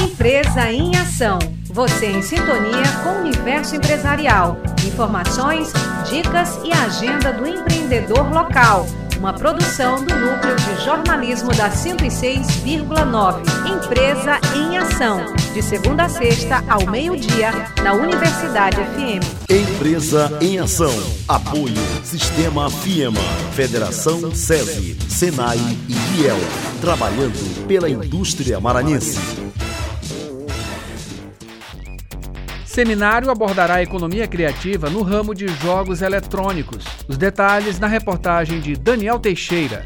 Empresa em Ação. Você em sintonia com o universo empresarial. Informações, dicas e agenda do empreendedor local. Uma produção do Núcleo de Jornalismo da 106,9. Empresa em Ação. De segunda a sexta, ao meio-dia, na Universidade FM. Empresa em Ação. Apoio Sistema FIEMA, Federação SESI, SENAI e IEL. Trabalhando pela indústria maranhense. Seminário abordará a economia criativa no ramo de jogos eletrônicos. Os detalhes na reportagem de Daniel Teixeira.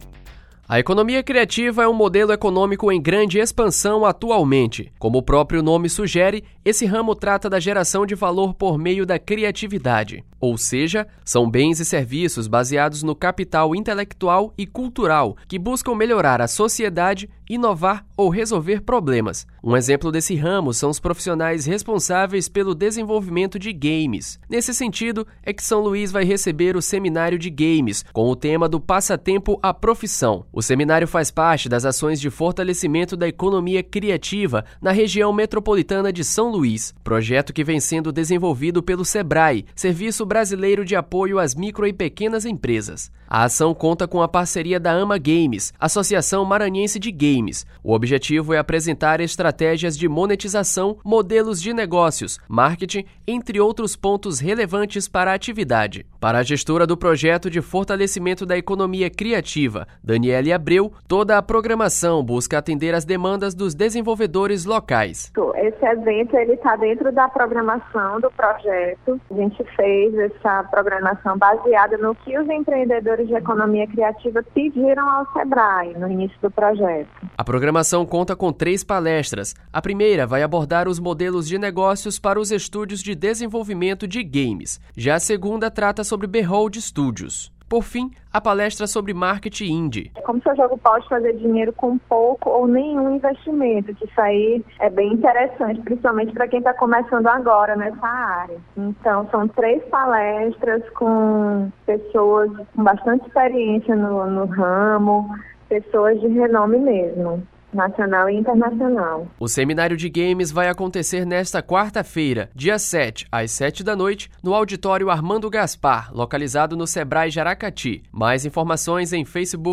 A economia criativa é um modelo econômico em grande expansão atualmente. Como o próprio nome sugere, esse ramo trata da geração de valor por meio da criatividade. Ou seja, são bens e serviços baseados no capital intelectual e cultural que buscam melhorar a sociedade, inovar ou resolver problemas. Um exemplo desse ramo são os profissionais responsáveis pelo desenvolvimento de games. Nesse sentido, é que São Luís vai receber o Seminário de Games, com o tema do Passatempo à Profissão. O seminário faz parte das ações de fortalecimento da economia criativa na região metropolitana de São Luís, projeto que vem sendo desenvolvido pelo SEBRAE, Serviço Brasileiro de Apoio às Micro e Pequenas Empresas. A ação conta com a parceria da AMA Games, Associação Maranhense de Games. O objetivo é apresentar estratégias de monetização, modelos de negócios, marketing, entre outros pontos relevantes para a atividade. Para a gestora do projeto de fortalecimento da economia criativa, Daniele Abreu, toda a programação busca atender às demandas dos desenvolvedores locais. Esse evento está dentro da programação do projeto. A gente fez essa programação baseada no que os empreendedores de economia criativa pediram ao SEBRAE no início do projeto. A programação conta com 3 palestras. A primeira vai abordar os modelos de negócios para os estúdios de desenvolvimento de games. Já a segunda trata sobre Behold Studios. Por fim, a palestra sobre marketing indie. Como seu jogo pode fazer dinheiro com pouco ou nenhum investimento, que isso aí é bem interessante, principalmente para quem está começando agora nessa área. Então, são 3 palestras com pessoas com bastante experiência no ramo, pessoas de renome mesmo, nacional e internacional. O Seminário de Games vai acontecer nesta quarta-feira, dia 7, às 7 da noite, no auditório Armando Gaspar, localizado no SEBRAE Jaracati. Mais informações em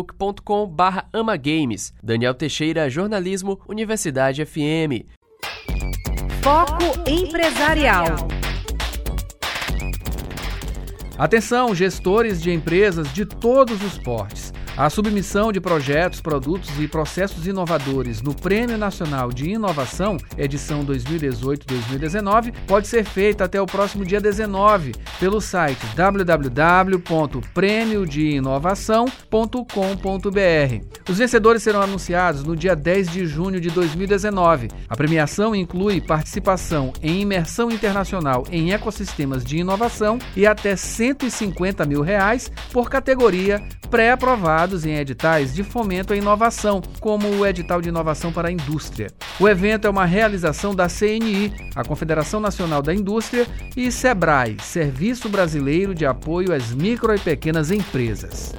facebook.com/amagames. Daniel Teixeira, Jornalismo, Universidade FM. Foco Empresarial. Atenção, gestores de empresas de todos os portes. A submissão de projetos, produtos e processos inovadores no Prêmio Nacional de Inovação, edição 2018-2019, pode ser feita até o próximo dia 19 pelo site www.premiodeinovação.com.br. Os vencedores serão anunciados no dia 10 de junho de 2019. A premiação inclui participação em imersão internacional em ecossistemas de inovação e até R$150 mil por categoria pré-aprovados em editais de fomento à inovação, como o edital de inovação para a indústria. O evento é uma realização da CNI, a Confederação Nacional da Indústria, e SEBRAE, Serviço Brasileiro de Apoio às Micro e Pequenas Empresas.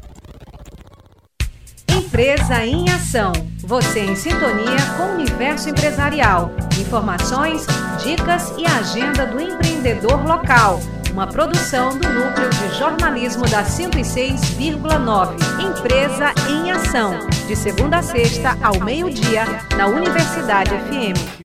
Empresa em Ação. Você em sintonia com o universo empresarial. Informações, dicas e agenda do empreendedor local. Uma produção do Núcleo de Jornalismo da 106,9. Empresa em Ação. De segunda a sexta, ao meio-dia, na Universidade FM.